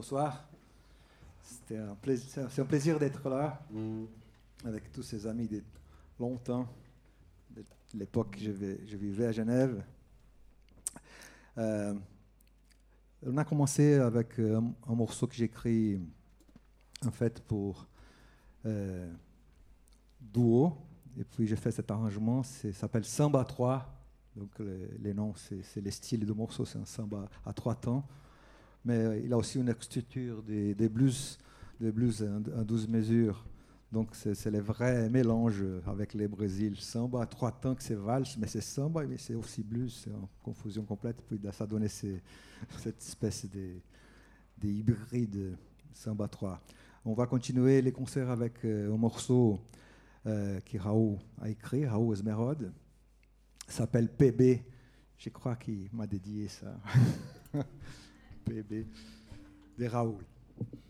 bonsoir. C'est un plaisir d'être là avec tous ces amis de longtemps, de l'époque que je vivais à Genève. On a commencé avec un morceau que j'ai écrit en fait pour duo, et puis j'ai fait cet arrangement, ça s'appelle Samba 3. Donc les noms, c'est les styles de morceaux, c'est un samba à 3 temps. Mais il a aussi une structure des blues en 12 mesures. Donc c'est les vrais mélanges avec les Brésil. Samba à 3 temps, que c'est valse, mais c'est samba, mais c'est aussi blues, c'est en confusion complète. Puis ça a donné cette espèce de hybride samba 3. On va continuer les concerts avec un morceau que Raoul a écrit, Raoul Esmeralda. S'appelle PB. Je crois qu'il m'a dédié ça. PB de Raoul.